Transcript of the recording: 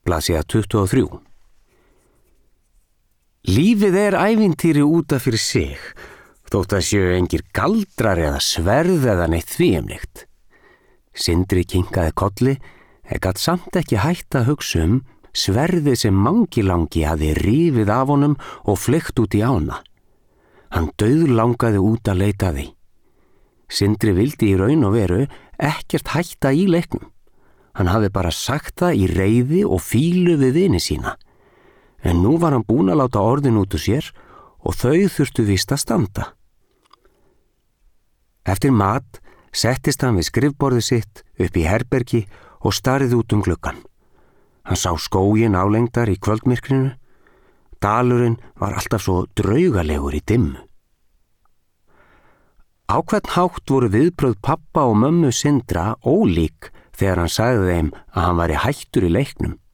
blaðsíða 23. Lífið ævintýri út af fyrir sig, þótt að séu engir galdrar eða sverð eða neitt þvíumlíkt. Sindri kinkaði kolli, gat samt ekki hætt að hugsa sverðið sem Mangilangi hafði rifið af honum og fleygt út í ána. Hann dauðlangaði út að leita því. Sindri vildi í raun og veru ekkert hætta í leiknum. Hann hafði bara sagt það í reiði og fýlu við vini sína. En nú var hann búinn að láta orðin út úr sér og þau þurftu víst að standa. Eftir mat settist hann við skrifborðið sitt upp í herbergi og starði út gluggann. Hann sá skóginn álengdar í kvöldmyrkrinu. Dalurinn var alltaf svo draugalegur í dimmu. Á hvern hátt voru viðbrögð pabba og mömmu Sindra ólík þegar hann sagði þeim að hann væri hættur í leiknum.